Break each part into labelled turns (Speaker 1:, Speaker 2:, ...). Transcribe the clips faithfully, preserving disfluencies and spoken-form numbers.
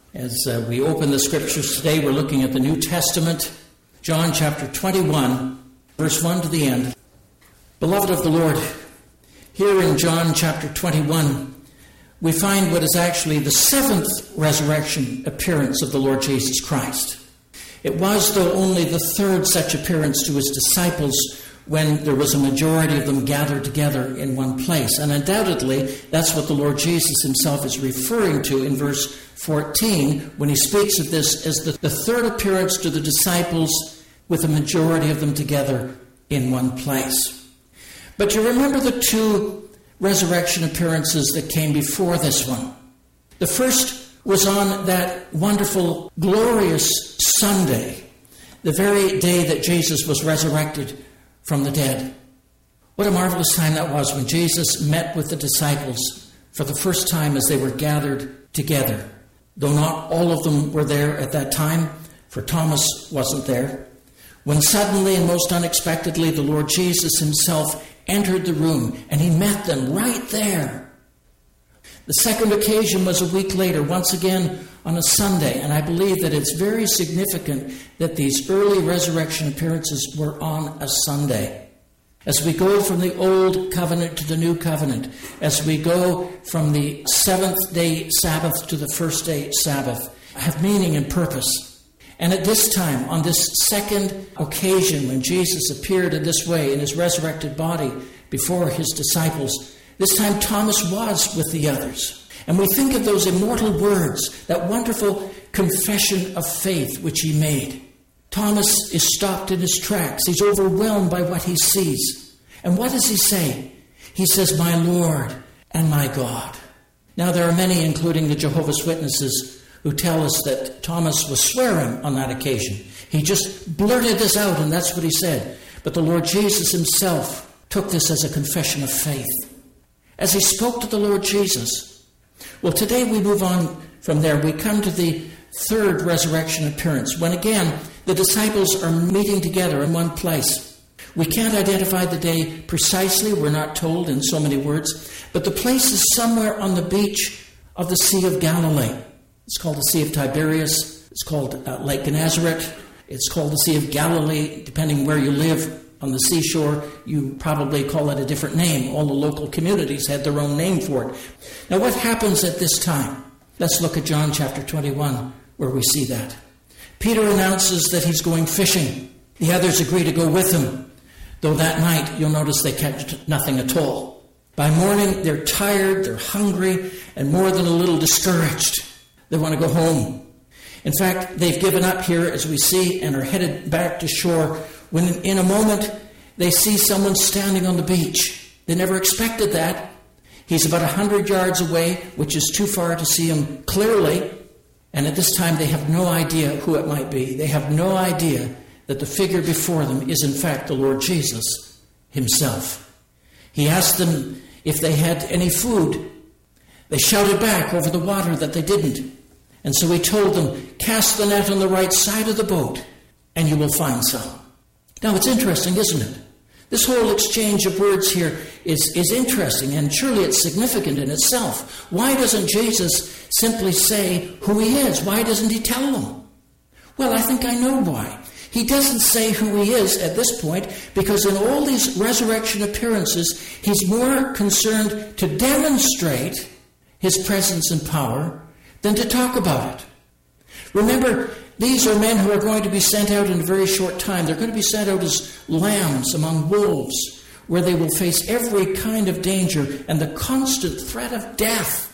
Speaker 1: As uh, we open the scriptures today, we're looking at the New Testament, John chapter twenty-one, verse one to the end. Beloved of the Lord, here in John chapter twenty-one, we find what is actually the seventh resurrection appearance of the Lord Jesus Christ. It was, though, only the third such appearance to his disciples when there was a majority of them gathered together in one place. And undoubtedly, that's what the Lord Jesus himself is referring to in verse fourteen when he speaks of this as the, the third appearance to the disciples with a majority of them together in one place. But you remember the two resurrection appearances that came before this one. The first was on that wonderful, glorious Sunday, the very day that Jesus was resurrected from the dead. What a marvelous time that was when Jesus met with the disciples for the first time as they were gathered together. Though not all of them were there at that time, for Thomas wasn't there. When suddenly and most unexpectedly the Lord Jesus himself entered the room and he met them right there. The second occasion was a week later, once again on a Sunday, and I believe that it's very significant that these early resurrection appearances were on a Sunday. As we go from the old covenant to the new covenant, as we go from the seventh day Sabbath to the first day Sabbath, have meaning and purpose. And at this time, on this second occasion when Jesus appeared in this way in his resurrected body before his disciples, this time Thomas was with the others. And we think of those immortal words, that wonderful confession of faith which he made. Thomas is stopped in his tracks. He's overwhelmed by what he sees. And what does he say? He says, "My Lord and my God." Now there are many, including the Jehovah's Witnesses, who tell us that Thomas was swearing on that occasion. He just blurted this out, and that's what he said. But the Lord Jesus himself took this as a confession of faith as he spoke to the Lord Jesus. Well, today we move on from there. We come to the third resurrection appearance, when again the disciples are meeting together in one place. We can't identify the day precisely, we're not told in so many words, but the place is somewhere on the beach of the Sea of Galilee. It's called the Sea of Tiberias, it's called uh, Lake Gennesaret, it's called the Sea of Galilee. Depending where you live on the seashore, you probably call it a different name. All the local communities had their own name for it. Now what happens at this time? Let's look at John chapter twenty-one, where we see that. Peter announces that he's going fishing. The others agree to go with him, though that night you'll notice they catch nothing at all. By morning they're tired, they're hungry, and more than a little discouraged. They want to go home. In fact, they've given up here, as we see, and are headed back to shore, when in a moment they see someone standing on the beach. They never expected that. He's about a hundred yards away, which is too far to see him clearly. And at this time they have no idea who it might be. They have no idea that the figure before them is in fact the Lord Jesus himself. He asked them if they had any food. They shouted back over the water that they didn't. And so he told them, "Cast the net on the right side of the boat, and you will find some." Now it's interesting, isn't it? This whole exchange of words here is, is interesting, and surely it's significant in itself. Why doesn't Jesus simply say who he is? Why doesn't he tell them? Well, I think I know why. He doesn't say who he is at this point because in all these resurrection appearances, he's more concerned to demonstrate his presence and power than to talk about it. Remember, these are men who are going to be sent out in a very short time. They're going to be sent out as lambs among wolves, where they will face every kind of danger and the constant threat of death.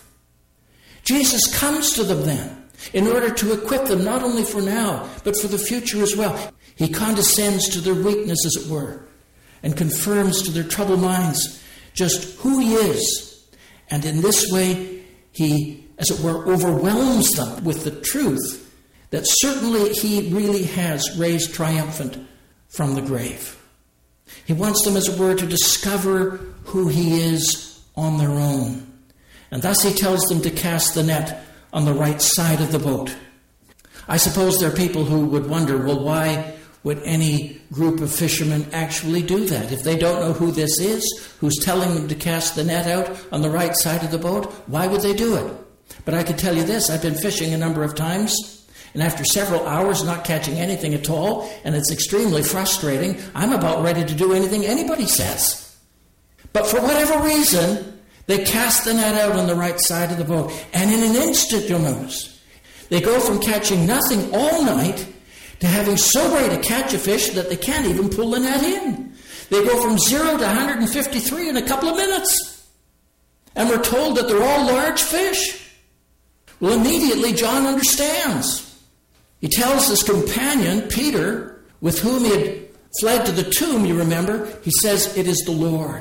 Speaker 1: Jesus comes to them then in order to equip them not only for now, but for the future as well. He condescends to their weakness, as it were, and confirms to their troubled minds just who he is. And in this way, he, as it were, overwhelms them with the truth that certainly he really has raised triumphant from the grave. He wants them, as it were, to discover who he is on their own. And thus he tells them to cast the net on the right side of the boat. I suppose there are people who would wonder, well, why would any group of fishermen actually do that? If they don't know who this is, who's telling them to cast the net out on the right side of the boat, why would they do it? But I can tell you this, I've been fishing a number of times, and after several hours not catching anything at all, and it's extremely frustrating, I'm about ready to do anything anybody says. But for whatever reason, they cast the net out on the right side of the boat, and in an instant, you'll notice, they go from catching nothing all night to having so great a catch of fish that they can't even pull the net in. They go from zero to one hundred fifty-three in a couple of minutes. And we're told that they're all large fish. Well, immediately John understands. He tells his companion, Peter, with whom he had fled to the tomb, you remember, he says, it is the Lord.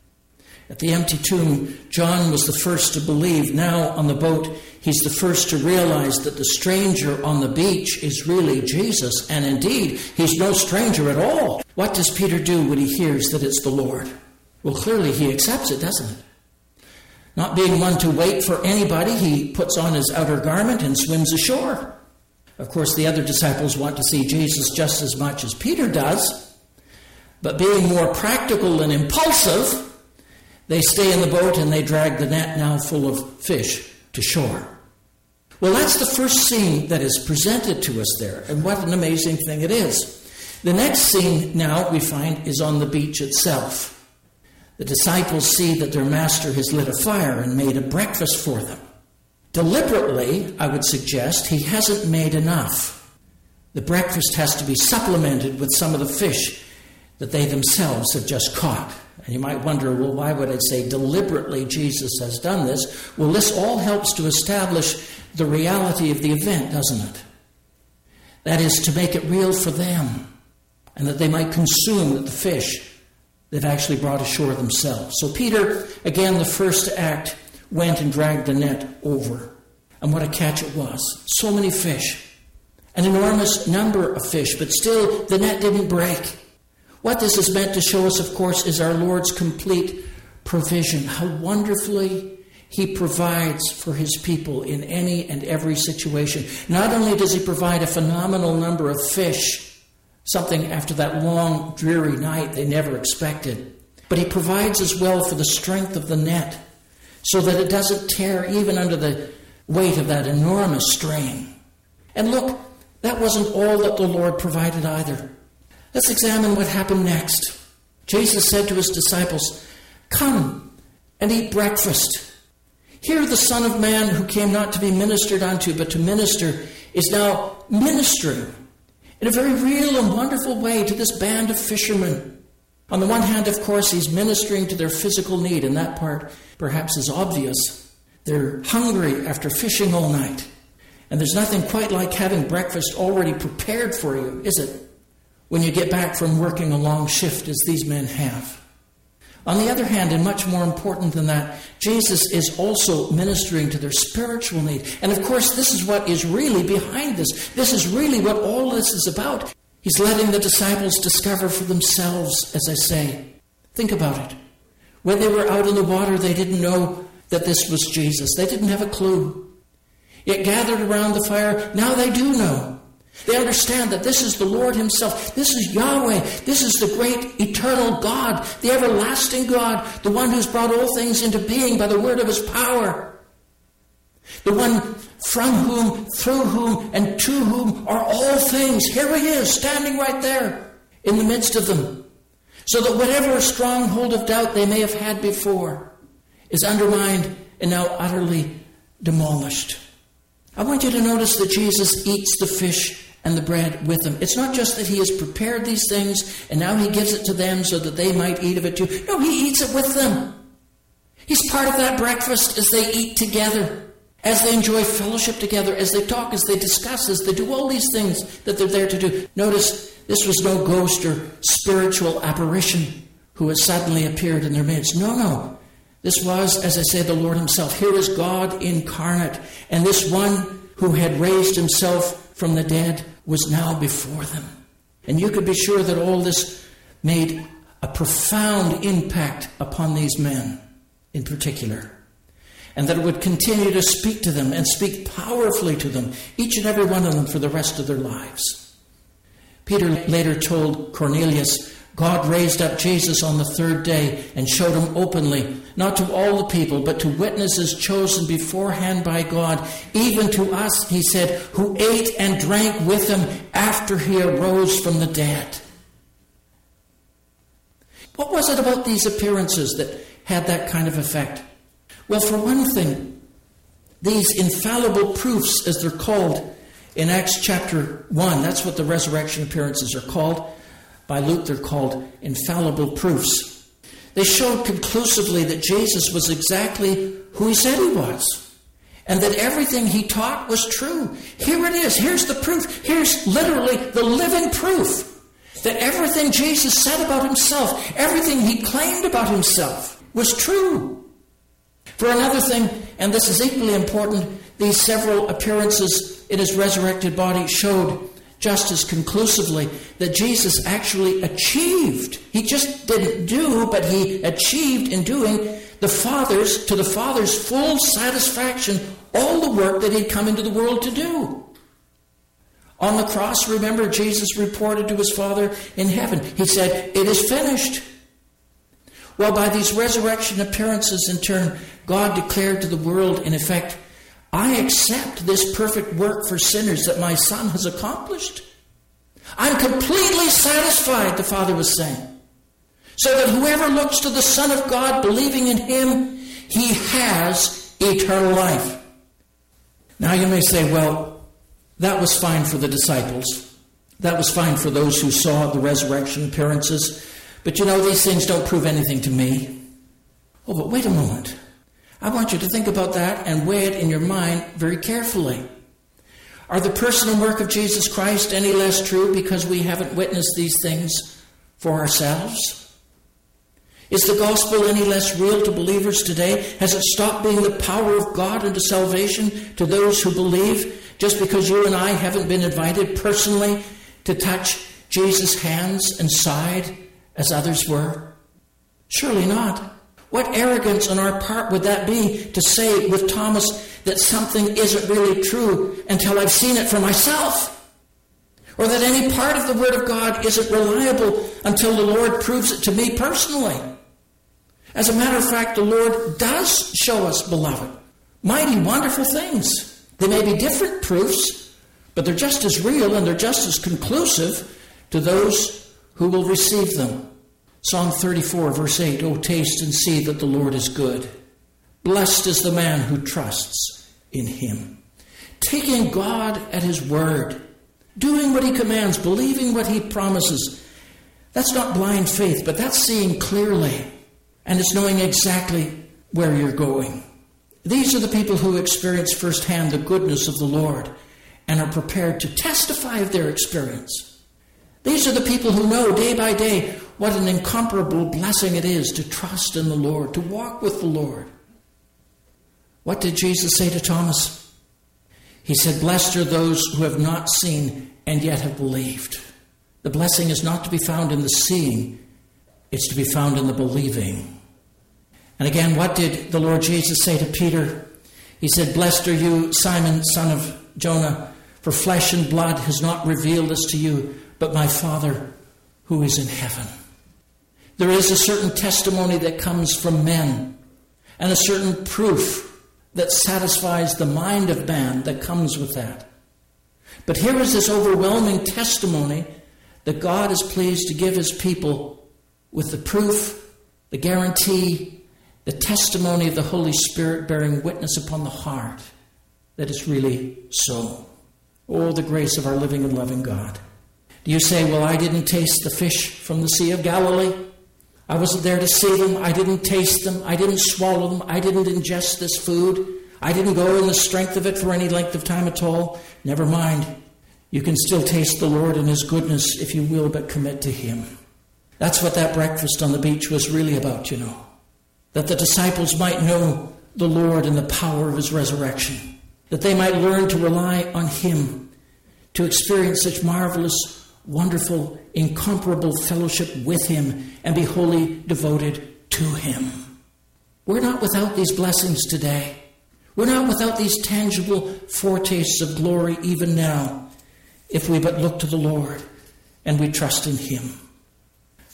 Speaker 1: At the empty tomb, John was the first to believe. Now on the boat, he's the first to realize that the stranger on the beach is really Jesus. And indeed, he's no stranger at all. What does Peter do when he hears that it's the Lord? Well, clearly he accepts it, doesn't it? Not being one to wait for anybody, he puts on his outer garment and swims ashore. Of course, the other disciples want to see Jesus just as much as Peter does. But being more practical and impulsive, they stay in the boat and they drag the net, now full of fish, to shore. Well, that's the first scene that is presented to us there, and what an amazing thing it is. The next scene now we find is on the beach itself. The disciples see that their master has lit a fire and made a breakfast for them. Deliberately, I would suggest, he hasn't made enough. The breakfast has to be supplemented with some of the fish that they themselves have just caught. And you might wonder, well, why would I say deliberately Jesus has done this? Well, this all helps to establish the reality of the event, doesn't it? That is, to make it real for them, and that they might consume the fish they've actually brought ashore themselves. So Peter, again, the first to act, went and dragged the net over. And what a catch it was. So many fish. An enormous number of fish, but still the net didn't break. What this is meant to show us, of course, is our Lord's complete provision. How wonderfully he provides for his people in any and every situation. Not only does he provide a phenomenal number of fish, something after that long, dreary night they never expected, but he provides as well for the strength of the net, so that it doesn't tear even under the weight of that enormous strain. And look, that wasn't all that the Lord provided either. Let's examine what happened next. Jesus said to his disciples, "Come and eat breakfast." Here the Son of Man, who came not to be ministered unto, but to minister, is now ministering in a very real and wonderful way to this band of fishermen. On the one hand, of course, he's ministering to their physical need, and that part perhaps is obvious. They're hungry after fishing all night, and there's nothing quite like having breakfast already prepared for you, is it? When you get back from working a long shift, as these men have. On the other hand, and much more important than that, Jesus is also ministering to their spiritual need. And of course, this is what is really behind this. This is really what all this is about. He's letting the disciples discover for themselves, as I say. Think about it. When they were out in the water, they didn't know that this was Jesus. They didn't have a clue. Yet gathered around the fire, now they do know. They understand that this is the Lord himself. This is Yahweh. This is the great eternal God, the everlasting God, the one who's brought all things into being by the word of his power. The one from whom, through whom, and to whom are all things. Here he is, standing right there in the midst of them. So that whatever stronghold of doubt they may have had before is undermined and now utterly demolished. I want you to notice that Jesus eats the fish and the bread with them. It's not just that he has prepared these things and now he gives it to them so that they might eat of it too. No, he eats it with them. He's part of that breakfast as they eat together, as they enjoy fellowship together, as they talk, as they discuss, as they do all these things that they're there to do. Notice, this was no ghost or spiritual apparition who has suddenly appeared in their midst. No, no. This was, as I say, the Lord himself. Here is God incarnate. And this one who had raised himself from the dead was now before them. And you could be sure that all this made a profound impact upon these men in particular. And that it would continue to speak to them and speak powerfully to them, each and every one of them, for the rest of their lives. Peter later told Cornelius, God raised up Jesus on the third day and showed him openly, not to all the people, but to witnesses chosen beforehand by God, even to us, he said, who ate and drank with him after he arose from the dead. What was it about these appearances that had that kind of effect? Well, for one thing, these infallible proofs, as they're called in Acts chapter one, that's what the resurrection appearances are called. By Luke, they're called infallible proofs. They showed conclusively that Jesus was exactly who he said he was, and that everything he taught was true. Here it is. Here's the proof. Here's literally the living proof that everything Jesus said about himself, everything he claimed about himself, was true. For another thing, and this is equally important, these several appearances in his resurrected body showed just as conclusively that Jesus actually achieved. He just didn't do, but he achieved in doing the Father's, to the Father's full satisfaction, all the work that he'd come into the world to do. On the cross, remember, Jesus reported to his Father in heaven. He said, "It is finished." Well, by these resurrection appearances, in turn, God declared to the world, in effect, "I accept this perfect work for sinners that my Son has accomplished. I'm completely satisfied," the Father was saying, "so that whoever looks to the Son of God, believing in him, he has eternal life." Now you may say, well, that was fine for the disciples. That was fine for those who saw the resurrection appearances. But you know, these things don't prove anything to me. Oh, but wait a moment. I want you to think about that and weigh it in your mind very carefully. Are the person and work of Jesus Christ any less true because we haven't witnessed these things for ourselves? Is the gospel any less real to believers today? Has it stopped being the power of God unto salvation to those who believe just because you and I haven't been invited personally to touch Jesus' hands and side as others were? Surely not. What arrogance on our part would that be to say with Thomas that something isn't really true until I've seen it for myself? Or that any part of the Word of God isn't reliable until the Lord proves it to me personally? As a matter of fact, the Lord does show us, beloved, mighty wonderful things. They may be different proofs, but they're just as real and they're just as conclusive to those who will receive them. Psalm thirty-four, verse eight, "O taste and see that the Lord is good. Blessed is the man who trusts in him." Taking God at his word, doing what he commands, believing what he promises. That's not blind faith, but that's seeing clearly, and it's knowing exactly where you're going. These are the people who experience firsthand the goodness of the Lord and are prepared to testify of their experience. These are the people who know day by day what an incomparable blessing it is to trust in the Lord, to walk with the Lord. What did Jesus say to Thomas? He said, "Blessed are those who have not seen and yet have believed." The blessing is not to be found in the seeing, it's to be found in the believing. And again, what did the Lord Jesus say to Peter? He said, "Blessed are you, Simon, son of Jonah, for flesh and blood has not revealed this to you, but my Father who is in heaven." There is a certain testimony that comes from men, and a certain proof that satisfies the mind of man that comes with that. But here is this overwhelming testimony that God is pleased to give his people with the proof, the guarantee, the testimony of the Holy Spirit bearing witness upon the heart that it's really so. Oh, the grace of our living and loving God. Do you say, "Well, I didn't taste the fish from the Sea of Galilee. I wasn't there to see them. I didn't taste them. I didn't swallow them. I didn't ingest this food. I didn't go in the strength of it for any length of time at all." Never mind. You can still taste the Lord and his goodness if you will but commit to him. That's what that breakfast on the beach was really about, you know. That the disciples might know the Lord and the power of his resurrection. That they might learn to rely on him, to experience such marvelous, wonderful, incomparable fellowship with him and be wholly devoted to him. We're not without these blessings today. We're not without these tangible foretastes of glory even now, if we but look to the Lord and we trust in him.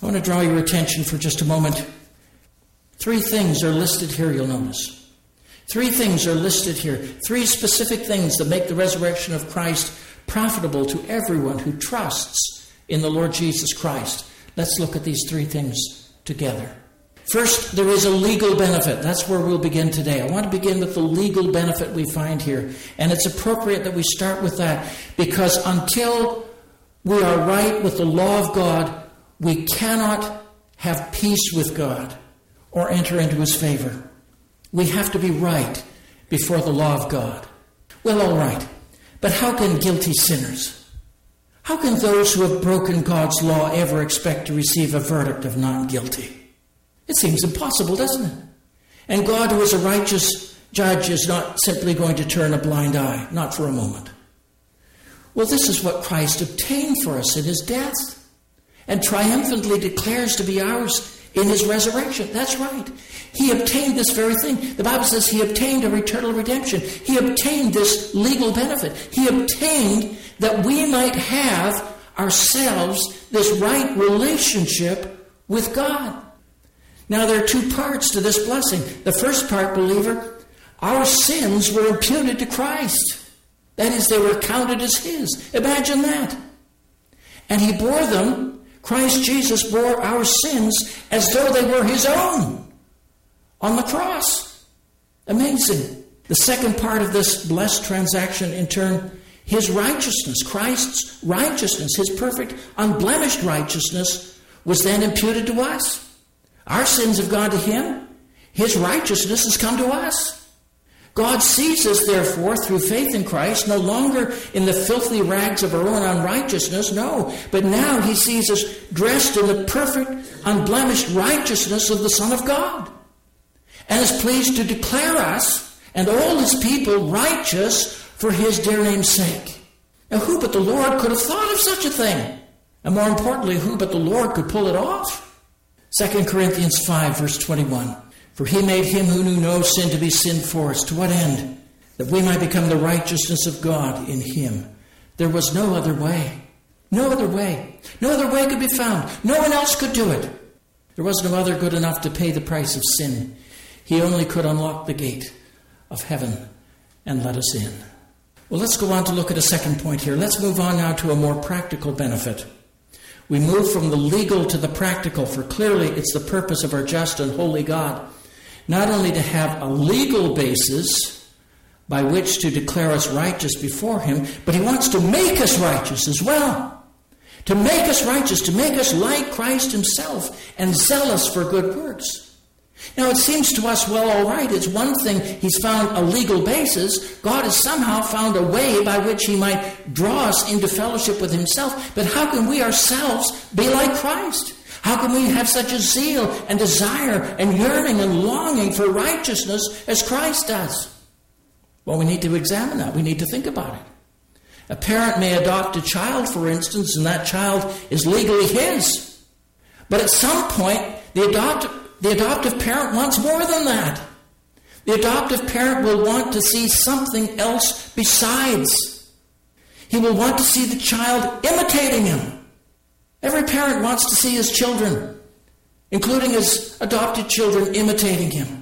Speaker 1: I want to draw your attention for just a moment. Three things are listed here, you'll notice. Three things are listed here. Three specific things that make the resurrection of Christ profitable to everyone who trusts in the Lord Jesus Christ. Let's look at these three things together. First, there is a legal benefit. That's where we'll begin today. I want to begin with the legal benefit we find here. And it's appropriate that we start with that, because until we are right with the law of God, we cannot have peace with God or enter into His favor. We have to be right before the law of God. Well, all right. But how can guilty sinners, how can those who have broken God's law ever expect to receive a verdict of not guilty? It seems impossible, doesn't it? And God, who is a righteous judge, is not simply going to turn a blind eye, not for a moment. Well, this is what Christ obtained for us in His death and triumphantly declares to be ours in His resurrection. That's right. He obtained this very thing. The Bible says He obtained our eternal redemption. He obtained this legal benefit. He obtained that we might have ourselves this right relationship with God. Now, there are two parts to this blessing. The first part, believer, our sins were imputed to Christ. That is, they were counted as His. Imagine that. And He bore them. Christ Jesus bore our sins as though they were His own on the cross. Amazing. The second part of this blessed transaction, in turn, His righteousness, Christ's righteousness, His perfect, unblemished righteousness, was then imputed to us. Our sins have gone to Him. His righteousness has come to us. God sees us, therefore, through faith in Christ, no longer in the filthy rags of our own unrighteousness, no, but now He sees us dressed in the perfect, unblemished righteousness of the Son of God, and is pleased to declare us and all His people righteous for His dear name's sake. Now, who but the Lord could have thought of such a thing? And more importantly, who but the Lord could pull it off? Second Corinthians five, verse twenty-one. For He made Him who knew no sin to be sin for us. To what end? That we might become the righteousness of God in Him. There was no other way. No other way. No other way could be found. No one else could do it. There was no other good enough to pay the price of sin. He only could unlock the gate of heaven and let us in. Well, let's go on to look at a second point here. Let's move on now to a more practical benefit. We move from the legal to the practical, for clearly it's the purpose of our just and holy God not only to have a legal basis by which to declare us righteous before Him, but He wants to make us righteous as well. To make us righteous, to make us like Christ Himself and zealous for good works. Now it seems to us, well, all right, it's one thing He's found a legal basis. God has somehow found a way by which He might draw us into fellowship with Himself. But how can we ourselves be like Christ? How can we have such a zeal and desire and yearning and longing for righteousness as Christ does? Well, we need to examine that. We need to think about it. A parent may adopt a child, for instance, and that child is legally his. But at some point, the adoptive, the adoptive parent wants more than that. The adoptive parent will want to see something else besides. He will want to see the child imitating him. Every parent wants to see his children, including his adopted children, imitating him,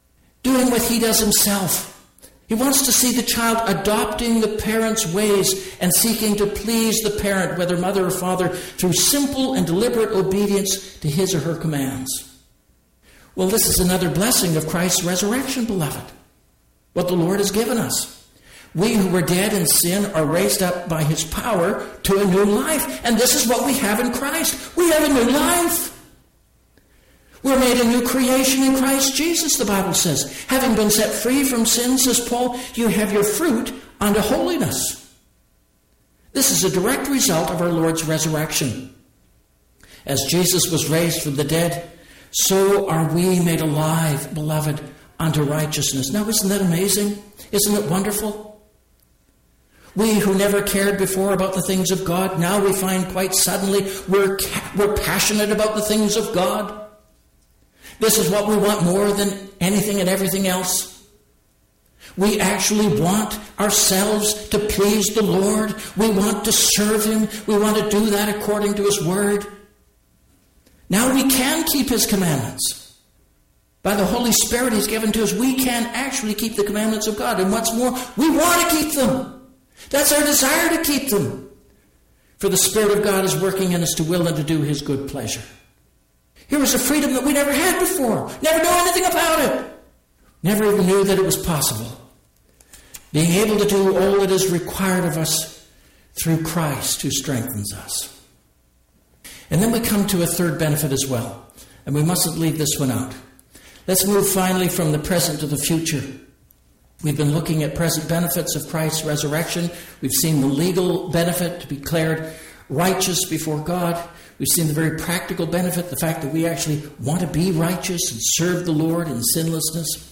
Speaker 1: doing what he does himself. He wants to see the child adopting the parent's ways and seeking to please the parent, whether mother or father, through simple and deliberate obedience to his or her commands. Well, this is another blessing of Christ's resurrection, beloved, what the Lord has given us. We who were dead in sin are raised up by His power to a new life. And this is what we have in Christ. We have a new life. We're made a new creation in Christ Jesus, the Bible says. Having been set free from sin, says Paul, you have your fruit unto holiness. This is a direct result of our Lord's resurrection. As Jesus was raised from the dead, so are we made alive, beloved, unto righteousness. Now, isn't that amazing? Isn't it wonderful? We who never cared before about the things of God, now we find quite suddenly we're, we're passionate about the things of God. This is what we want more than anything and everything else. We actually want ourselves to please the Lord. We want to serve Him. We want to do that according to His Word. Now we can keep his commandments. By the Holy Spirit he's given to us, we can actually keep the commandments of God. And what's more, we want to keep them. That's our desire to keep them. For the Spirit of God is working in us to will and to do his good pleasure. Here was a freedom that we never had before. Never knew anything about it. Never even knew that it was possible. Being able to do all that is required of us through Christ who strengthens us. And then we come to a third benefit as well. And we mustn't leave this one out. Let's move finally from the present to the future. We've been looking at present benefits of Christ's resurrection. We've seen the legal benefit to be declared righteous before God. We've seen the very practical benefit, the fact that we actually want to be righteous and serve the Lord in sinlessness.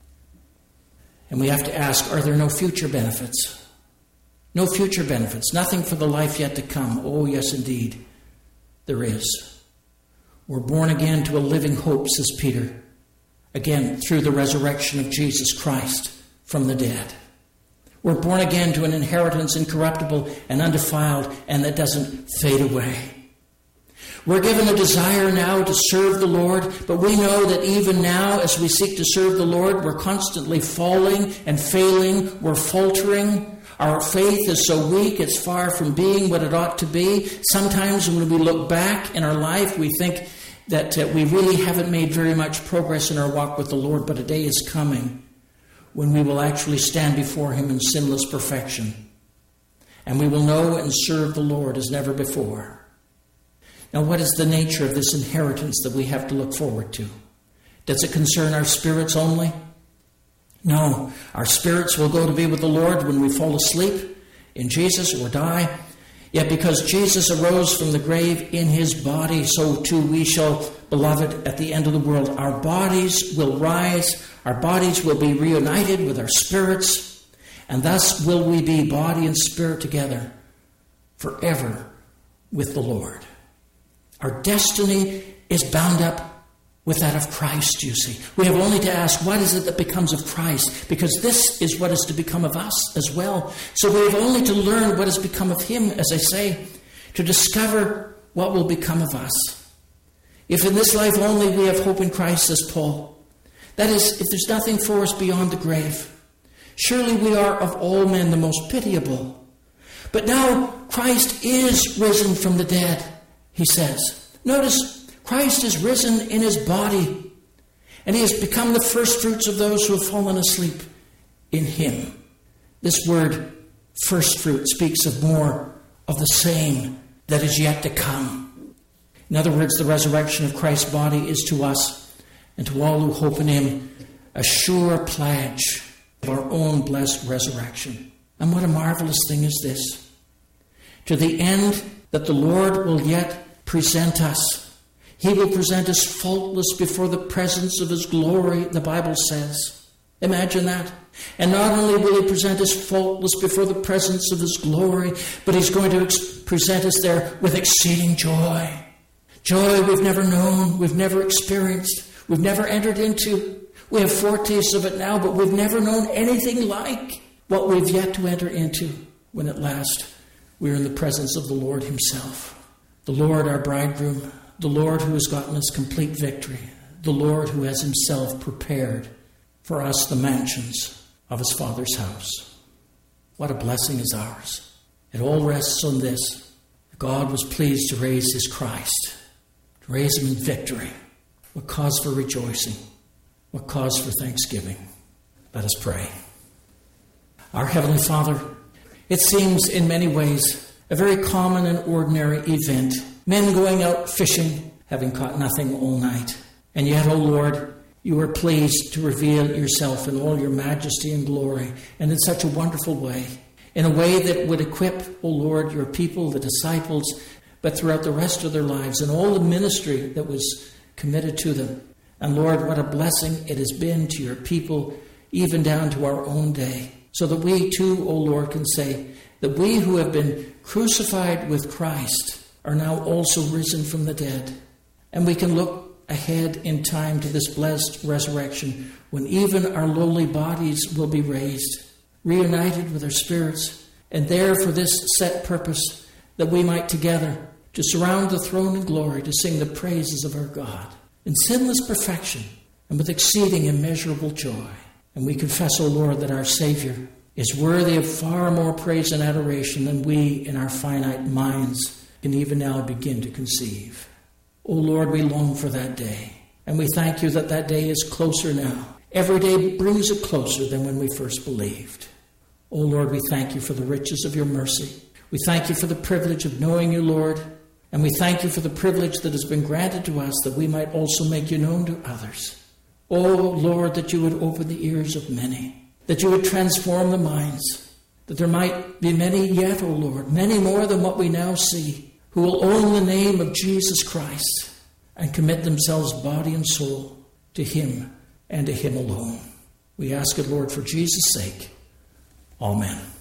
Speaker 1: And we have to ask, are there no future benefits? No future benefits. Nothing for the life yet to come. Oh, yes, indeed, there is. We're born again to a living hope, says Peter. Again, through the resurrection of Jesus Christ from the dead. We're born again to an inheritance incorruptible and undefiled and that doesn't fade away. We're given a desire now to serve the Lord, but we know that even now as we seek to serve the Lord, we're constantly falling and failing. We're faltering. Our faith is so weak, it's far from being what it ought to be. Sometimes when we look back in our life, we think that uh, we really haven't made very much progress in our walk with the Lord, but a day is coming when we will actually stand before him in sinless perfection. And we will know and serve the Lord as never before. Now, what is the nature of this inheritance that we have to look forward to? Does it concern our spirits only? No. Our spirits will go to be with the Lord when we fall asleep in Jesus or die. Yet because Jesus arose from the grave in his body, so too we shall, beloved, at the end of the world, our bodies will rise, our bodies will be reunited with our spirits, and thus will we be body and spirit together forever with the Lord. Our destiny is bound up with that of Christ, you see. We have only to ask, what is it that becomes of Christ? Because this is what is to become of us as well. So we have only to learn what has become of him, as I say, to discover what will become of us. If in this life only we have hope in Christ, says Paul, that is, if there's nothing for us beyond the grave, surely we are of all men the most pitiable. But now Christ is risen from the dead, he says. Notice, Christ is risen in his body, and he has become the first fruits of those who have fallen asleep in him. This word, first fruit, speaks of more of the same that is yet to come. In other words, the resurrection of Christ's body is to us, and to all who hope in him, a sure pledge of our own blessed resurrection. And what a marvelous thing is this. To the end that the Lord will yet present us. He will present us faultless before the presence of his glory, the Bible says. Imagine that. And not only will he present us faultless before the presence of his glory, but he's going to ex- present us there with exceeding joy. Joy we've never known, we've never experienced, we've never entered into. We have foretastes of it now, but we've never known anything like what we've yet to enter into when at last we're in the presence of the Lord himself. The Lord, our bridegroom, the Lord who has gotten us complete victory, the Lord who has himself prepared for us the mansions of his Father's house. What a blessing is ours. It all rests on this. God was pleased to raise his Christ, to raise him in victory. What cause for rejoicing. What cause for thanksgiving. Let us pray. Our Heavenly Father, it seems in many ways a very common and ordinary event. Men going out fishing, having caught nothing all night. And yet, O Lord, you are pleased to reveal yourself in all your majesty and glory, and in such a wonderful way, in a way that would equip, O Lord, your people, the disciples, but throughout the rest of their lives, and all the ministry that was committed to them. And Lord, what a blessing it has been to your people, even down to our own day, so that we too, O Lord, can say that we who have been crucified with Christ are now also risen from the dead. And we can look ahead in time to this blessed resurrection when even our lowly bodies will be raised, reunited with our spirits, and there for this set purpose that we might together to surround the throne in glory, to sing the praises of our God in sinless perfection and with exceeding immeasurable joy. And we confess, O Lord, that our Savior is worthy of far more praise and adoration than we in our finite minds can even now begin to conceive. O Lord, we long for that day, and we thank you that that day is closer now. Every day brings it closer than when we first believed. O Lord, we thank you for the riches of your mercy. We thank you for the privilege of knowing you, Lord, and we thank you for the privilege that has been granted to us that we might also make you known to others. O Lord, that you would open the ears of many, that you would transform the minds, that there might be many yet, O Lord, many more than what we now see, who will own the name of Jesus Christ and commit themselves body and soul to him and to him alone. We ask it, Lord, for Jesus' sake. Amen.